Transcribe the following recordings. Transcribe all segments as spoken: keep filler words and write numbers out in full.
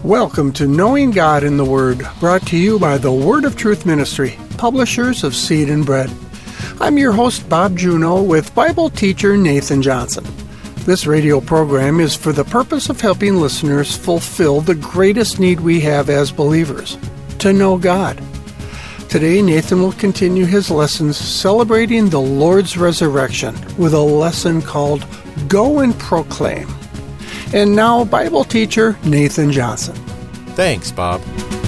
Welcome to Knowing God in the Word, brought to you by the Word of Truth Ministry, publishers of Seed and Bread. I'm your host, Bob Juneau, with Bible teacher Nathan Johnson. This radio program is for the purpose of helping listeners fulfill the greatest need we have as believers, to know God. Today, Nathan will continue his lessons celebrating the Lord's resurrection with a lesson called Go and Proclaim. And now, Bible teacher Nathan Johnson. Thanks, Bob.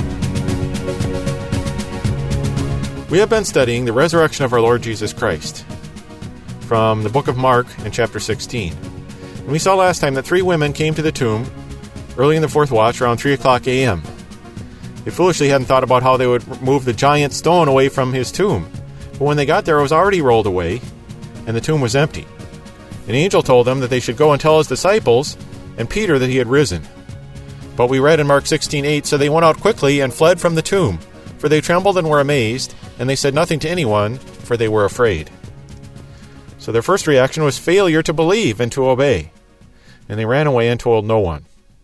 We have been studying the resurrection of our Lord Jesus Christ from the book of Mark in chapter sixteen. And we saw last time that three women came to the tomb early in the fourth watch around three o'clock a.m. They foolishly hadn't thought about how they would move the giant stone away from his tomb. But when they got there, it was already rolled away, and the tomb was empty. An angel told them that they should go and tell his disciples and Peter that he had risen. But we read in Mark sixteen eight, so they went out quickly and fled from the tomb, for they trembled and were amazed, and they said nothing to anyone, for they were afraid. So their first reaction was failure to believe and to obey, and they ran away and told no one.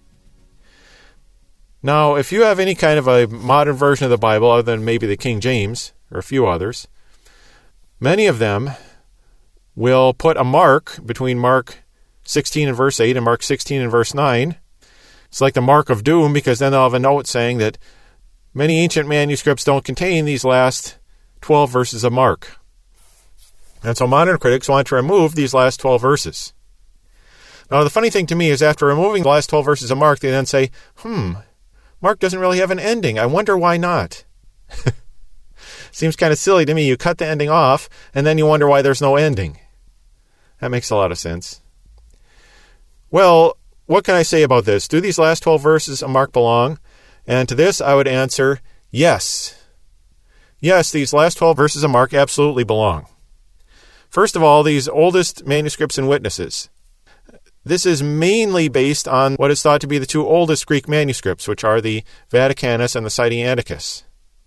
Now, if you have any kind of a modern version of the Bible, other than maybe the King James, or a few others, many of them will put a mark between Mark sixteen and verse eight and Mark sixteen and verse nine. It's like the mark of doom, because then they'll have a note saying that many ancient manuscripts don't contain these last twelve verses of Mark. And so modern critics want to remove these last twelve verses. Now, the funny thing to me is after removing the last twelve verses of Mark, they then say, hmm, Mark doesn't really have an ending. I wonder why not. Seems kind of silly to me. You cut the ending off, and then you wonder why there's no ending. That makes a lot of sense. Well, what can I say about this? Do these last twelve verses of Mark belong? And to this, I would answer, yes. Yes, these last twelve verses of Mark absolutely belong. First of all, these oldest manuscripts and witnesses. This is mainly based on what is thought to be the two oldest Greek manuscripts, which are the Vaticanus and the Sinaiticus.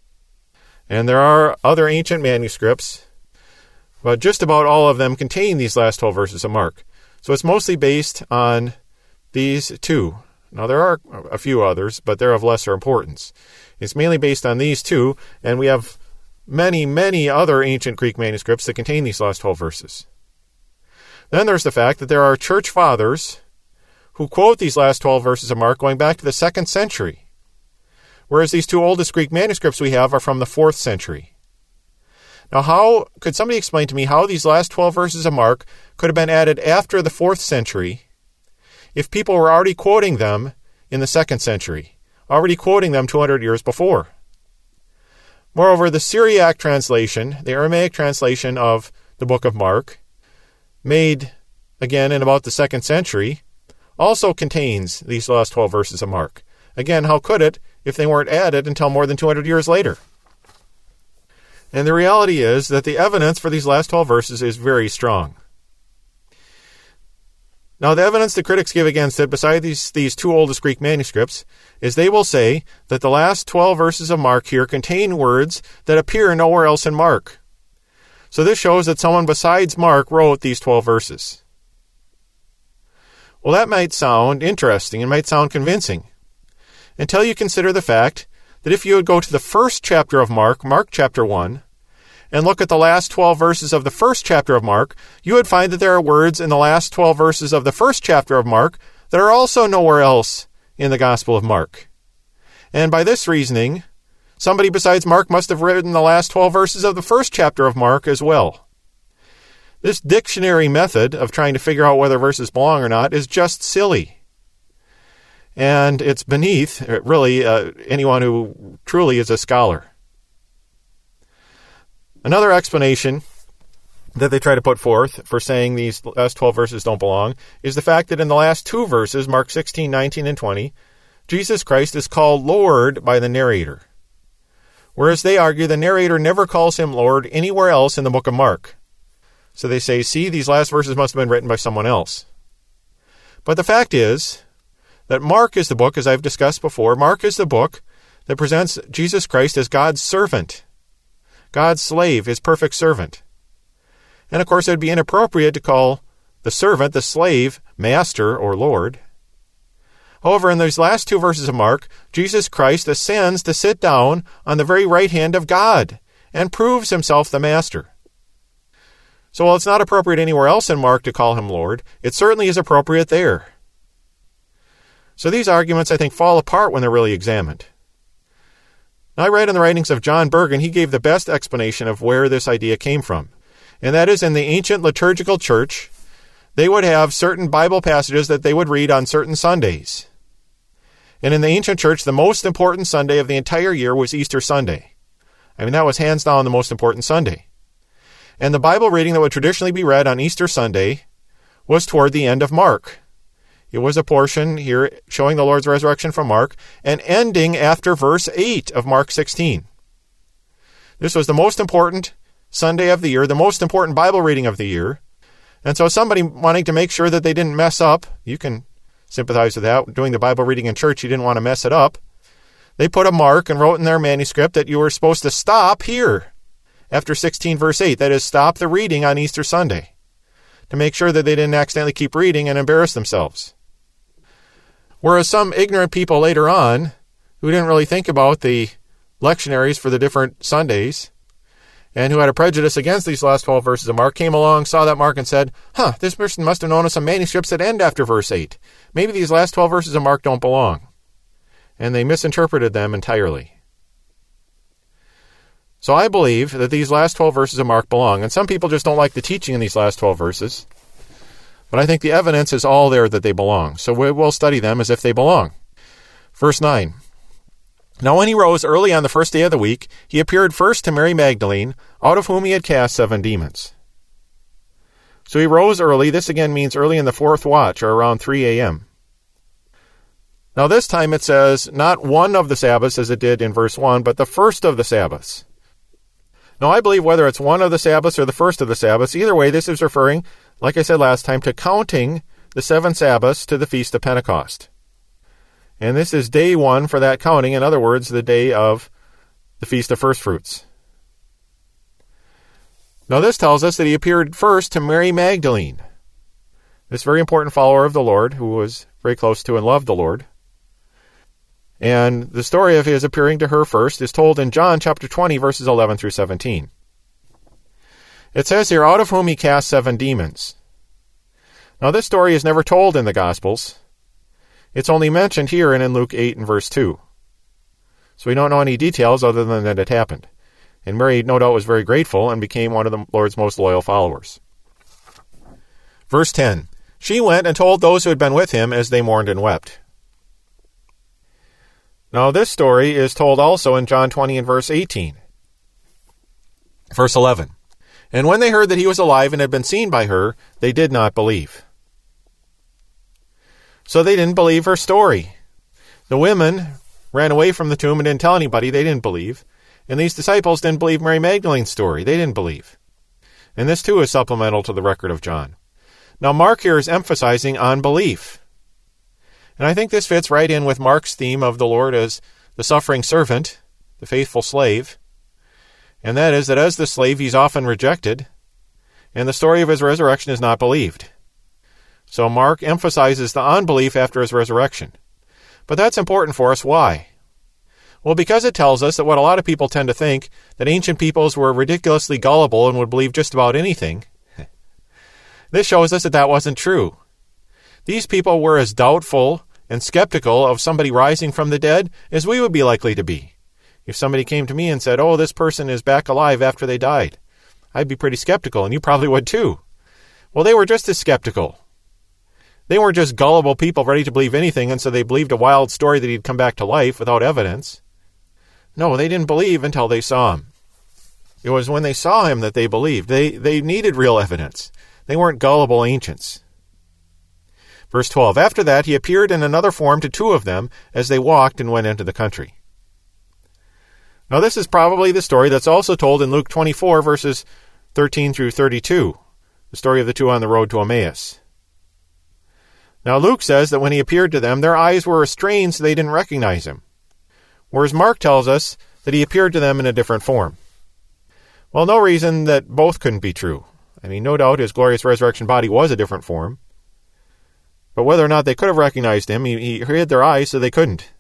And there are other ancient manuscripts, but just about all of them contain these last twelve verses of Mark. So it's mostly based on these two. Now, there are a few others, but they're of lesser importance. It's mainly based on these two, and we have many, many other ancient Greek manuscripts that contain these last twelve verses. Then there's the fact that there are church fathers who quote these last twelve verses of Mark going back to the second century, whereas these two oldest Greek manuscripts we have are from the fourth century. Now, how could somebody explain to me how these last twelve verses of Mark could have been added after the fourth century if people were already quoting them in the second century, already quoting them two hundred years before? Moreover, the Syriac translation, the Aramaic translation of the book of Mark, made again in about the second century, also contains these last twelve verses of Mark. Again, how could it if they weren't added until more than two hundred years later? And the reality is that the evidence for these last twelve verses is very strong. Now, the evidence the critics give against it, beside these, these two oldest Greek manuscripts, is they will say that the last twelve verses of Mark here contain words that appear nowhere else in Mark. So this shows that someone besides Mark wrote these twelve verses. Well, that might sound interesting and might sound convincing, until you consider the fact that if you would go to the first chapter of Mark, Mark chapter one, and look at the last twelve verses of the first chapter of Mark, you would find that there are words in the last twelve verses of the first chapter of Mark that are also nowhere else in the Gospel of Mark. And by this reasoning, somebody besides Mark must have written the last twelve verses of the first chapter of Mark as well. This dictionary method of trying to figure out whether verses belong or not is just silly. And it's beneath, really, uh, anyone who truly is a scholar. Another explanation that they try to put forth for saying these last twelve verses don't belong is the fact that in the last two verses, Mark sixteen, nineteen, and twenty, Jesus Christ is called Lord by the narrator, whereas they argue the narrator never calls him Lord anywhere else in the book of Mark. So they say, see, these last verses must have been written by someone else. But the fact is that Mark is the book, as I've discussed before, Mark is the book that presents Jesus Christ as God's servant, God's slave, his perfect servant. And of course, it would be inappropriate to call the servant, the slave, master or Lord. However, in these last two verses of Mark, Jesus Christ ascends to sit down on the very right hand of God and proves himself the Master. So while it's not appropriate anywhere else in Mark to call him Lord, it certainly is appropriate there. So these arguments, I think, fall apart when they're really examined. Now, I read in the writings of John Bergen, he gave the best explanation of where this idea came from. And that is, in the ancient liturgical church, they would have certain Bible passages that they would read on certain Sundays. And in the ancient church, the most important Sunday of the entire year was Easter Sunday. I mean, that was hands down the most important Sunday. And the Bible reading that would traditionally be read on Easter Sunday was toward the end of Mark. It was a portion here showing the Lord's resurrection from Mark and ending after verse eight of Mark sixteen. This was the most important Sunday of the year, the most important Bible reading of the year. And so somebody wanting to make sure that they didn't mess up, you can sympathize with that. Doing the Bible reading in church, you didn't want to mess it up. They put a mark and wrote in their manuscript that you were supposed to stop here after sixteen verse eight. That is, stop the reading on Easter Sunday to make sure that they didn't accidentally keep reading and embarrass themselves. Whereas some ignorant people later on, who didn't really think about the lectionaries for the different Sundays, and who had a prejudice against these last twelve verses of Mark, came along, saw that mark, and said, huh, this person must have known of some manuscripts that end after verse eight. Maybe these last twelve verses of Mark don't belong. And they misinterpreted them entirely. So I believe that these last twelve verses of Mark belong, and some people just don't like the teaching in these last twelve verses. But I think the evidence is all there that they belong, so we will study them as if they belong. Verse nine. Now when he rose early on the first day of the week, he appeared first to Mary Magdalene, out of whom he had cast seven demons. So he rose early. This again means early in the fourth watch, or around three a.m. Now this time it says, not one of the Sabbaths as it did in verse one, but the first of the Sabbaths. Now I believe whether it's one of the Sabbaths or the first of the Sabbaths, either way this is referring, like I said last time, to counting the seven Sabbaths to the Feast of Pentecost. And this is day one for that counting, in other words, the day of the Feast of First Fruits. Now this tells us that he appeared first to Mary Magdalene, this very important follower of the Lord, who was very close to and loved the Lord. And the story of his appearing to her first is told in John chapter twenty, verses eleven through seventeen. It says here, out of whom he cast seven demons. Now this story is never told in the Gospels. It's only mentioned here and in Luke eight and verse two. So we don't know any details other than that it happened. And Mary, no doubt, was very grateful and became one of the Lord's most loyal followers. Verse ten. She went and told those who had been with him as they mourned and wept. Now this story is told also in John twenty and verse eighteen. Verse eleven. And when they heard that he was alive and had been seen by her, they did not believe. So they didn't believe her story. The women ran away from the tomb and didn't tell anybody. They didn't believe. And these disciples didn't believe Mary Magdalene's story. They didn't believe. And this too is supplemental to the record of John. Now Mark here is emphasizing on belief. And I think this fits right in with Mark's theme of the Lord as the suffering servant, the faithful slave. And that is that as the slave, he's often rejected, and the story of his resurrection is not believed. So Mark emphasizes the unbelief after his resurrection. But that's important for us. Why? Well, because it tells us that what a lot of people tend to think, that ancient peoples were ridiculously gullible and would believe just about anything. This shows us that that wasn't true. These people were as doubtful and skeptical of somebody rising from the dead as we would be likely to be. If somebody came to me and said, oh, this person is back alive after they died, I'd be pretty skeptical, and you probably would too. Well, they were just as skeptical. They weren't just gullible people ready to believe anything, and so they believed a wild story that he'd come back to life without evidence. No, they didn't believe until they saw him. It was when they saw him that they believed. They, they needed real evidence. They weren't gullible ancients. Verse twelve, after that he appeared in another form to two of them as they walked and went into the country. Now this is probably the story that's also told in Luke twenty-four, verses thirteen through thirty-two, the story of the two on the road to Emmaus. Now Luke says that when he appeared to them, their eyes were restrained so they didn't recognize him, whereas Mark tells us that he appeared to them in a different form. Well, no reason that both couldn't be true. I mean, no doubt his glorious resurrection body was a different form. But whether or not they could have recognized him, he, he hid their eyes so they couldn't.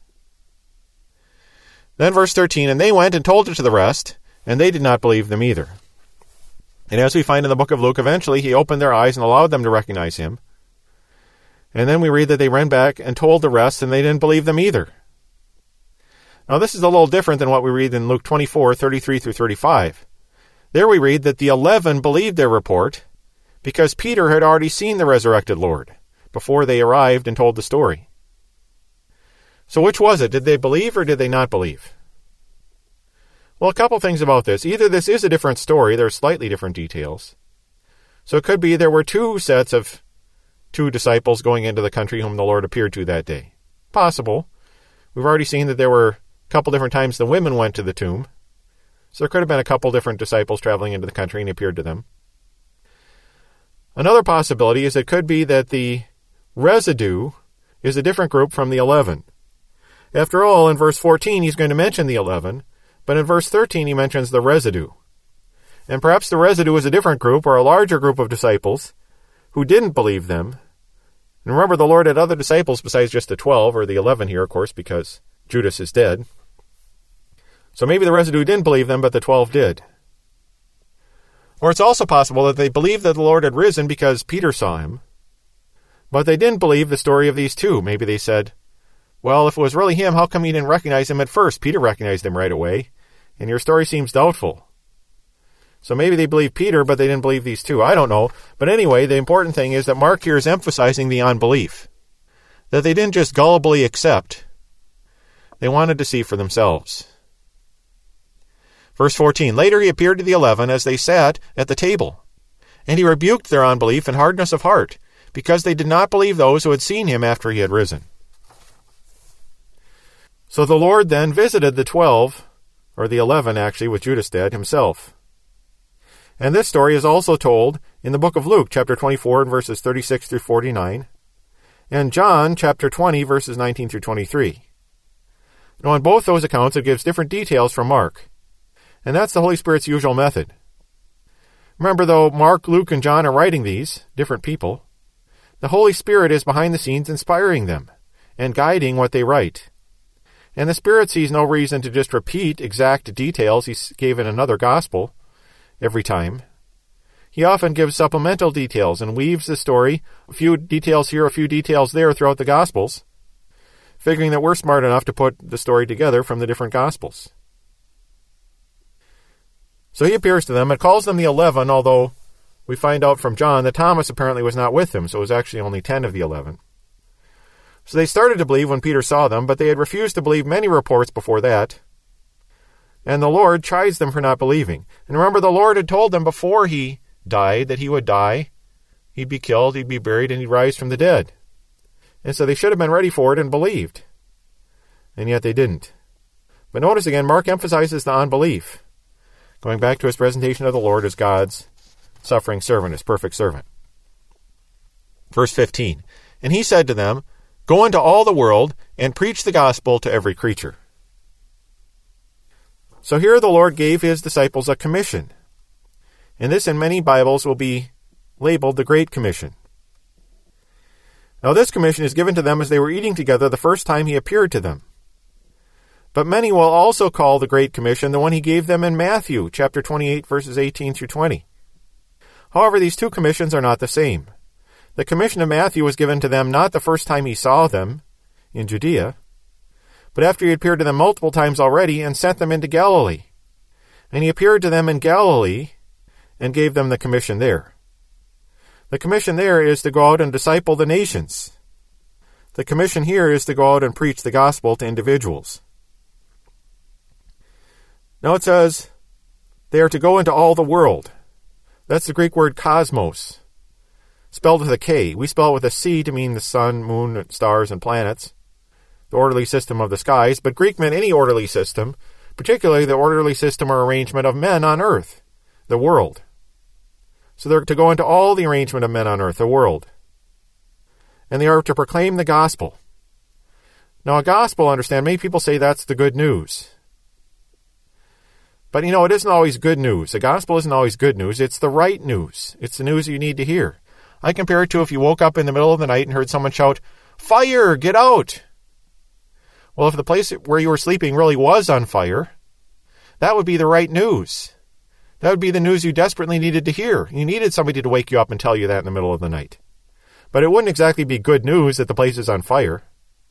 Then verse thirteen, and they went and told it to the rest, and they did not believe them either. And as we find in the book of Luke, eventually he opened their eyes and allowed them to recognize him. And then we read that they ran back and told the rest, and they didn't believe them either. Now this is a little different than what we read in Luke twenty-four, thirty-three through thirty-five. There we read that the eleven believed their report because Peter had already seen the resurrected Lord before they arrived and told the story. So which was it? Did they believe or did they not believe? Well, a couple things about this. Either this is a different story, there are slightly different details. So it could be there were two sets of two disciples going into the country whom the Lord appeared to that day. Possible. We've already seen that there were a couple different times the women went to the tomb. So there could have been a couple different disciples traveling into the country and he appeared to them. Another possibility is it could be that the residue is a different group from the eleven. After all, in verse fourteen, he's going to mention the eleven, but in verse thirteen, he mentions the residue. And perhaps the residue is a different group or a larger group of disciples who didn't believe them. And remember, the Lord had other disciples besides just the twelve, or the eleven here, of course, because Judas is dead. So maybe the residue didn't believe them, but the twelve did. Or it's also possible that they believed that the Lord had risen because Peter saw him, but they didn't believe the story of these two. Maybe they said, well, if it was really him, how come you didn't recognize him at first? Peter recognized him right away, and your story seems doubtful. So maybe they believed Peter, but they didn't believe these two. I don't know. But anyway, the important thing is that Mark here is emphasizing the unbelief. That they didn't just gullibly accept. They wanted to see for themselves. Verse fourteen, later he appeared to the eleven as they sat at the table. And he rebuked their unbelief and hardness of heart, because they did not believe those who had seen him after he had risen. So the Lord then visited the twelve, or the eleven actually, with Judas dead, himself. And this story is also told in the book of Luke, chapter twenty-four, and verses thirty-six through forty-nine, and John, chapter twenty, verses nineteen through twenty-three. Now, in both those accounts, it gives different details from Mark, and that's the Holy Spirit's usual method. Remember, though, Mark, Luke, and John are writing these, different people, the Holy Spirit is behind the scenes inspiring them and guiding what they write. And the Spirit sees no reason to just repeat exact details he gave in another gospel every time. He often gives supplemental details and weaves the story, a few details here, a few details there throughout the Gospels, figuring that we're smart enough to put the story together from the different Gospels. So he appears to them and calls them the eleven, although we find out from John that Thomas apparently was not with them, so it was actually only ten of the eleven. So they started to believe when Peter saw them, but they had refused to believe many reports before that. And the Lord chides them for not believing. And remember, the Lord had told them before he died that he would die, he'd be killed, he'd be buried, and he'd rise from the dead. And so they should have been ready for it and believed. And yet they didn't. But notice again, Mark emphasizes the unbelief, going back to his presentation of the Lord as God's suffering servant, his perfect servant. Verse fifteen, and he said to them, go into all the world and preach the gospel to every creature. So here the Lord gave his disciples a commission. And this in many Bibles will be labeled the Great Commission. Now this commission is given to them as they were eating together the first time he appeared to them. But many will also call the Great Commission the one he gave them in Matthew, chapter twenty-eight, verses eighteen through twenty. However, these two commissions are not the same. The commission of Matthew was given to them not the first time he saw them in Judea, but after he appeared to them multiple times already and sent them into Galilee. And he appeared to them in Galilee and gave them the commission there. The commission there is to go out and disciple the nations. The commission here is to go out and preach the gospel to individuals. Now it says they are to go into all the world. That's the Greek word cosmos, spelled with a K. We spell it with a C to mean the sun, moon, stars, and planets, the orderly system of the skies, but Greek meant any orderly system, particularly the orderly system or arrangement of men on earth, the world. So they're to go into all the arrangement of men on earth, the world. And they are to proclaim the gospel. Now a gospel, understand, many people say that's the good news. But you know, it isn't always good news. The gospel isn't always good news. It's the right news. It's the news you need to hear. I compare it to if you woke up in the middle of the night and heard someone shout, "Fire! Get out!" Well, if the place where you were sleeping really was on fire, that would be the right news. That would be the news you desperately needed to hear. You needed somebody to wake you up and tell you that in the middle of the night. But it wouldn't exactly be good news that the place is on fire.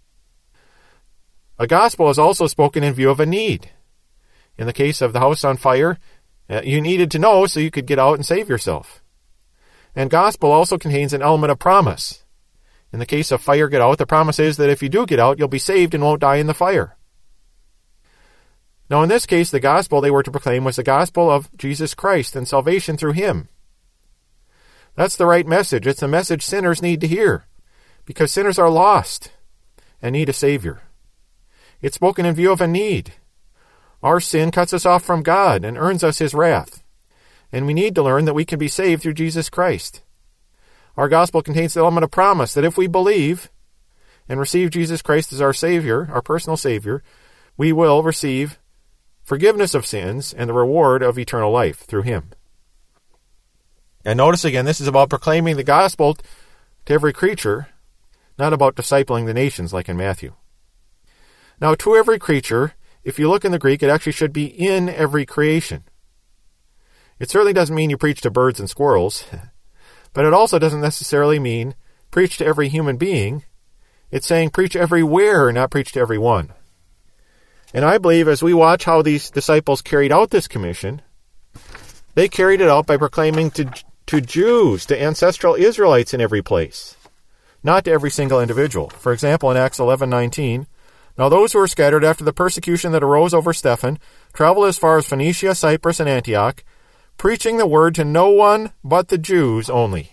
A gospel is also spoken in view of a need. In the case of the house on fire, you needed to know so you could get out and save yourself. And gospel also contains an element of promise. In the case of fire, get out, the promise is that if you do get out, you'll be saved and won't die in the fire. Now, in this case, the gospel they were to proclaim was the gospel of Jesus Christ and salvation through him. That's the right message. It's the message sinners need to hear, because sinners are lost and need a Savior. It's spoken in view of a need. Our sin cuts us off from God and earns us his wrath, and we need to learn that we can be saved through Jesus Christ. Our gospel contains the element of promise that if we believe and receive Jesus Christ as our Savior, our personal Savior, we will receive forgiveness of sins and the reward of eternal life through him. And notice again, this is about proclaiming the gospel to every creature, not about discipling the nations like in Matthew. Now, to every creature, if you look in the Greek, it actually should be in every creation. It certainly doesn't mean you preach to birds and squirrels, but it also doesn't necessarily mean preach to every human being. It's saying preach everywhere, not preach to everyone. And I believe as we watch how these disciples carried out this commission, they carried it out by proclaiming to, to Jews, to ancestral Israelites in every place, not to every single individual. For example, in Acts eleven nineteen, now those who were scattered after the persecution that arose over Stephen traveled as far as Phoenicia, Cyprus, and Antioch, preaching the word to no one but the Jews only.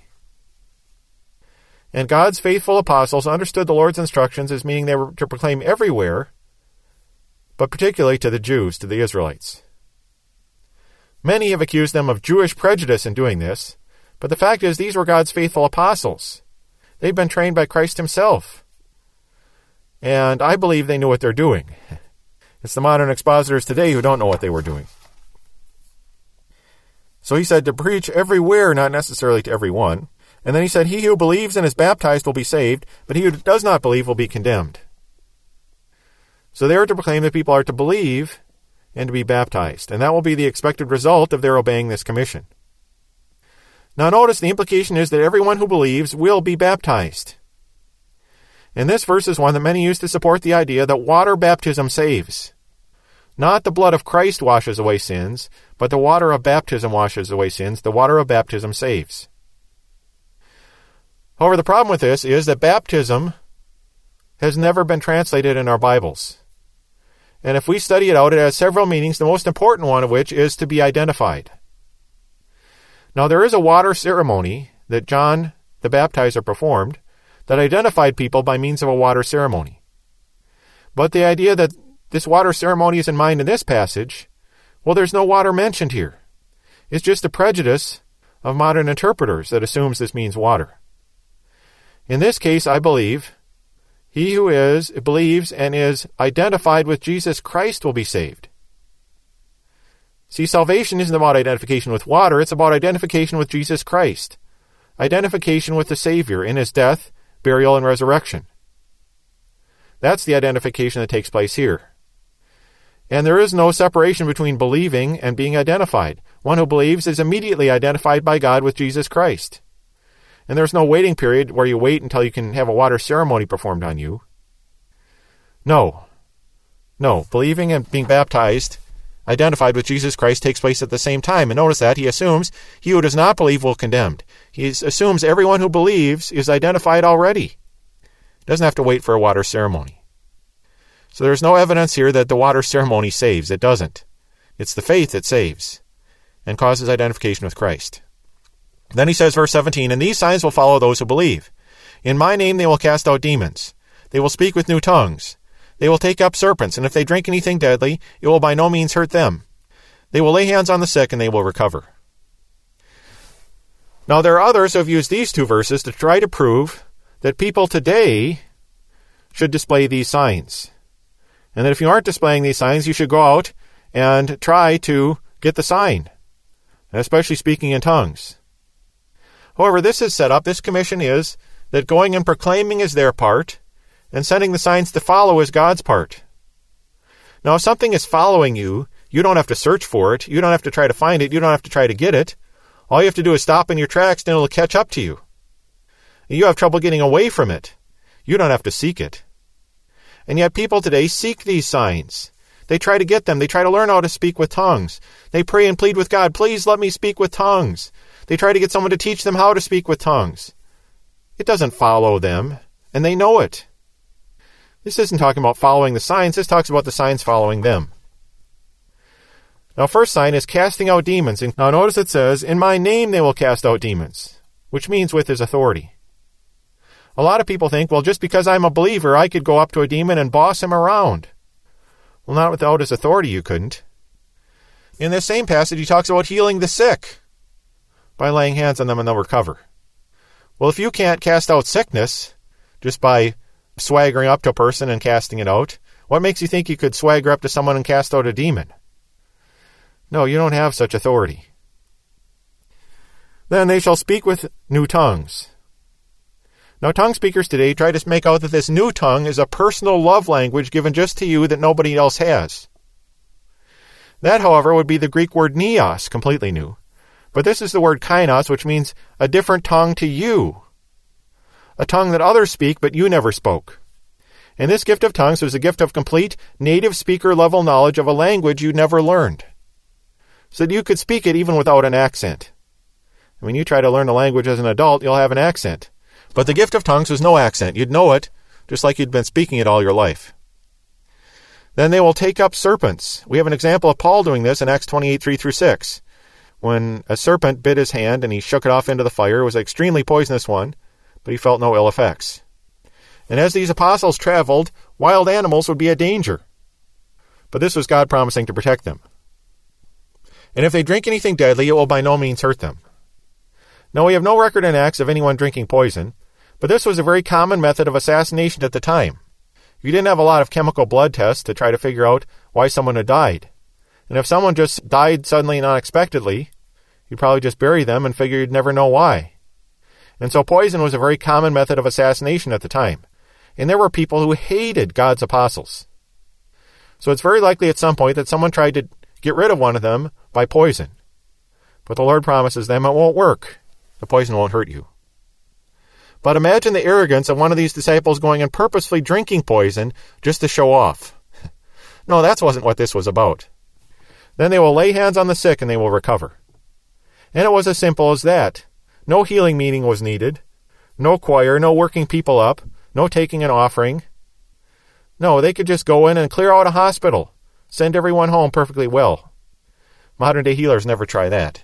And God's faithful apostles understood the Lord's instructions as meaning they were to proclaim everywhere, but particularly to the Jews, to the Israelites. Many have accused them of Jewish prejudice in doing this, but the fact is these were God's faithful apostles. They've been trained by Christ himself. And I believe they knew what they're doing. It's the modern expositors today who don't know what they were doing. So he said to preach everywhere, not necessarily to everyone. And then he said, he who believes and is baptized will be saved, but he who does not believe will be condemned. So they are to proclaim that people are to believe and to be baptized, and that will be the expected result of their obeying this commission. Now notice the implication is that everyone who believes will be baptized. And this verse is one that many use to support the idea that water baptism saves. Not the blood of Christ washes away sins, but the water of baptism washes away sins. The water of baptism saves. However, the problem with this is that baptism has never been translated in our Bibles. And if we study it out, it has several meanings, the most important one of which is to be identified. Now, there is a water ceremony that John the Baptizer performed that identified people by means of a water ceremony. But the idea that this water ceremony is in mind in this passage, well, there's no water mentioned here. It's just a prejudice of modern interpreters that assumes this means water. In this case, I believe he who is, believes, and is identified with Jesus Christ will be saved. See, salvation isn't about identification with water, it's about identification with Jesus Christ. Identification with the Savior in his death, burial, and resurrection. That's the identification that takes place here. And there is no separation between believing and being identified. One who believes is immediately identified by God with Jesus Christ. And there's no waiting period where you wait until you can have a water ceremony performed on you. No. No. Believing and being baptized, identified with Jesus Christ, takes place at the same time. And notice that he assumes he who does not believe will be condemned. He assumes everyone who believes is identified already. Doesn't have to wait for a water ceremony. So there's no evidence here that the water ceremony saves. It doesn't. It's the faith that saves and causes identification with Christ. Then he says, verse seventeen, and these signs will follow those who believe. In my name they will cast out demons. They will speak with new tongues. They will take up serpents, and if they drink anything deadly, it will by no means hurt them. They will lay hands on the sick, and they will recover. Now there are others who have used these two verses to try to prove that people today should display these signs. And that if you aren't displaying these signs, you should go out and try to get the sign, especially speaking in tongues. However, this is set up, this commission is that going and proclaiming is their part, and sending the signs to follow is God's part. Now, if something is following you, you don't have to search for it. You don't have to try to find it. You don't have to try to get it. All you have to do is stop in your tracks, and it'll catch up to you. You have trouble getting away from it. You don't have to seek it. And yet people today seek these signs. They try to get them. They try to learn how to speak with tongues. They pray and plead with God, please let me speak with tongues. They try to get someone to teach them how to speak with tongues. It doesn't follow them, and they know it. This isn't talking about following the signs. This talks about the signs following them. Now, first sign is casting out demons. And now notice it says, in my name they will cast out demons, which means with his authority. A lot of people think, well, just because I'm a believer, I could go up to a demon and boss him around. Well, not without his authority, you couldn't. In this same passage, he talks about healing the sick by laying hands on them and they'll recover. Well, if you can't cast out sickness just by swaggering up to a person and casting it out, what makes you think you could swagger up to someone and cast out a demon? No, you don't have such authority. Then they shall speak with new tongues. Now, tongue speakers today try to make out that this new tongue is a personal love language given just to you that nobody else has. That, however, would be the Greek word neos, completely new. But this is the word kainos, which means a different tongue to you. A tongue that others speak, but you never spoke. And this gift of tongues was a gift of complete native speaker level knowledge of a language you never learned, so that you could speak it even without an accent. When you try to learn a language as an adult, you'll have an accent. But the gift of tongues was no accent. You'd know it, just like you'd been speaking it all your life. Then they will take up serpents. We have an example of Paul doing this in Acts twenty-eight, three through six. When a serpent bit his hand and he shook it off into the fire, it was an extremely poisonous one, but he felt no ill effects. And as these apostles traveled, wild animals would be a danger. But this was God promising to protect them. And if they drink anything deadly, it will by no means hurt them. Now, we have no record in Acts of anyone drinking poison, but this was a very common method of assassination at the time. You didn't have a lot of chemical blood tests to try to figure out why someone had died. And if someone just died suddenly and unexpectedly, you'd probably just bury them and figure you'd never know why. And so poison was a very common method of assassination at the time. And there were people who hated God's apostles. So it's very likely at some point that someone tried to get rid of one of them by poison. But the Lord promises them it won't work. The poison won't hurt you. But imagine the arrogance of one of these disciples going and purposefully drinking poison just to show off. No, that wasn't what this was about. Then they will lay hands on the sick and they will recover. And it was as simple as that. No healing meeting was needed. No choir, no working people up, no taking an offering. No, they could just go in and clear out a hospital, send everyone home perfectly well. Modern-day healers never try that.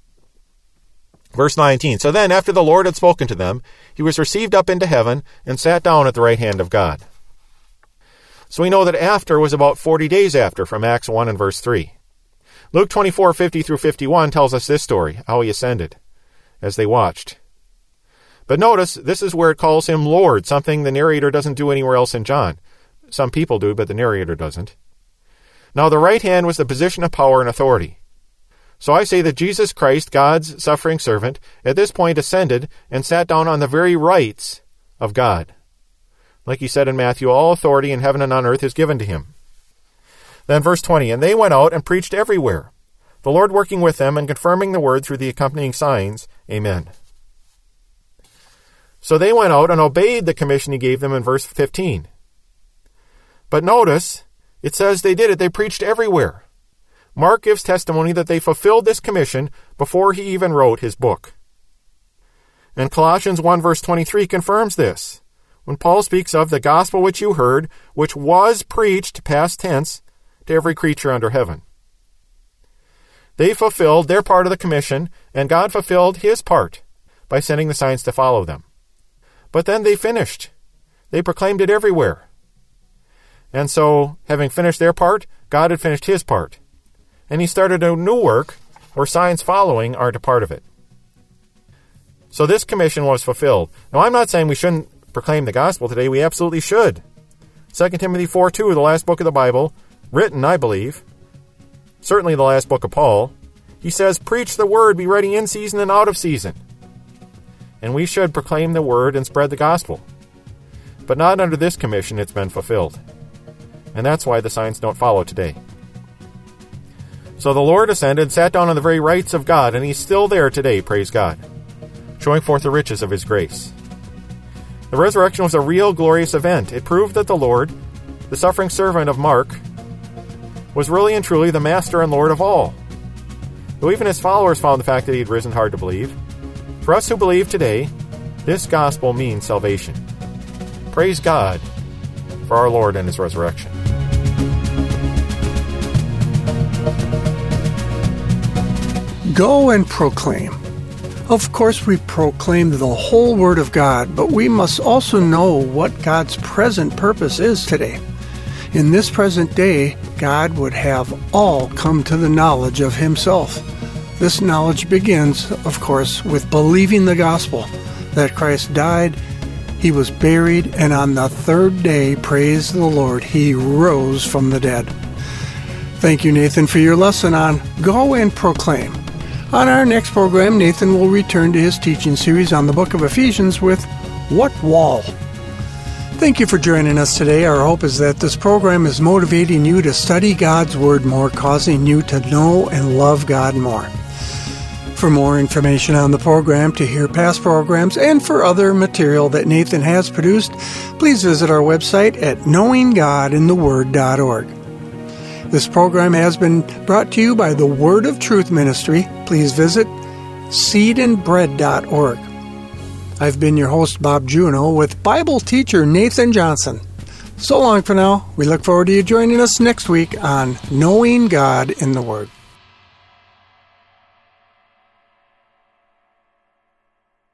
Verse nineteen, so then, after the Lord had spoken to them, he was received up into heaven and sat down at the right hand of God. So we know that after was about forty days after from Acts one and verse three. Luke twenty-four, fifty through fifty-one tells us this story, how he ascended, as they watched. But notice, this is where it calls him Lord, something the narrator doesn't do anywhere else in John. Some people do, but the narrator doesn't. Now the right hand was the position of power and authority. So I say that Jesus Christ, God's suffering servant, at this point ascended and sat down on the very rights of God. Like he said in Matthew, all authority in heaven and on earth is given to him. Then verse twenty, and they went out and preached everywhere, the Lord working with them and confirming the word through the accompanying signs. Amen. So they went out and obeyed the commission he gave them in verse fifteen. But notice, it says they did it. They preached everywhere. Mark gives testimony that they fulfilled this commission before he even wrote his book. And Colossians one verse twenty-three confirms this, when Paul speaks of the gospel which you heard, which was preached, past tense, to every creature under heaven. They fulfilled their part of the commission, and God fulfilled his part by sending the signs to follow them. But then they finished. They proclaimed it everywhere. And so, having finished their part, God had finished his part. And he started a new work where signs following are a part of it. So this commission was fulfilled. Now, I'm not saying we shouldn't proclaim the gospel today. We absolutely should. Second Timothy four two, the last book of the Bible, written, I believe, certainly the last book of Paul, he says, preach the word, be ready in season and out of season. and we should proclaim the word and spread the gospel. But not under this commission it's been fulfilled. And that's why the signs don't follow today. So the Lord ascended, sat down on the very rights of God, and he's still there today, praise God, showing forth the riches of his grace. The resurrection was a real glorious event. It proved that the Lord, the suffering servant of Mark, was really and truly the master and Lord of all. Though even his followers found the fact that he had risen hard to believe, for us who believe today, this gospel means salvation. Praise God for our Lord and his resurrection. Go and proclaim. Of course, we proclaim the whole Word of God, but we must also know what God's present purpose is today. In this present day, God would have all come to the knowledge of himself. This knowledge begins, of course, with believing the gospel, that Christ died, he was buried, and on the third day, praise the Lord, he rose from the dead. Thank you, Nathan, for your lesson on Go and Proclaim. On our next program, Nathan will return to his teaching series on the book of Ephesians with What Wall? Thank you for joining us today. Our hope is that this program is motivating you to study God's Word more, causing you to know and love God more. For more information on the program, to hear past programs, and for other material that Nathan has produced, please visit our website at knowing god in the word dot org. This program has been brought to you by the Word of Truth Ministry. Please visit seed and bread dot org. I've been your host, Bob Juno, with Bible teacher Nathan Johnson. So long for now. We look forward to you joining us next week on Knowing God in the Word.